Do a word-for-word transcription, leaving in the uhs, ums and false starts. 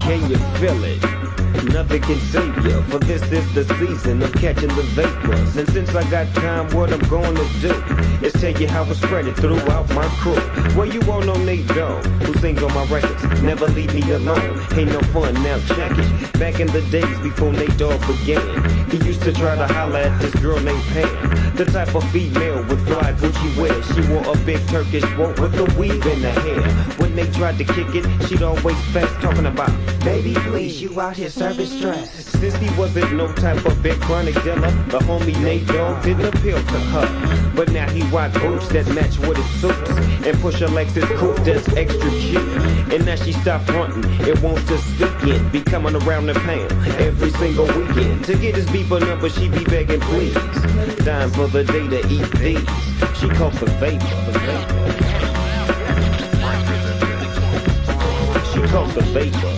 Can you feel it? Nothing can save you, for this is the season of catching the vapors. And since I got time, what I'm gonna do is tell you how it's spreading throughout my crew. Well, you all know Nate Dogg, who sings on my records. Never leave me alone, ain't no fun, now check it. Back in the days before Nate Dogg began, he used to try to holler at this girl named Pam, the type of female with fly Gucci wear. She wore a big Turkish boat with a weave in her hair. When they tried to kick it, she'd always fast talking about, baby please, you out here service stress. Since he wasn't no type of big chronic dealer, the homie Nate Dogg didn't appeal to her. But now he rock boots that match with his suits, and push a Lexus coupe that's extra cheap. And now she stopped frontin', it wants to stick in, be coming around the pound every single weekend. To get his beeper number, she be begging please, dying for the day to eat these. She calls the vapor. She calls the vapor.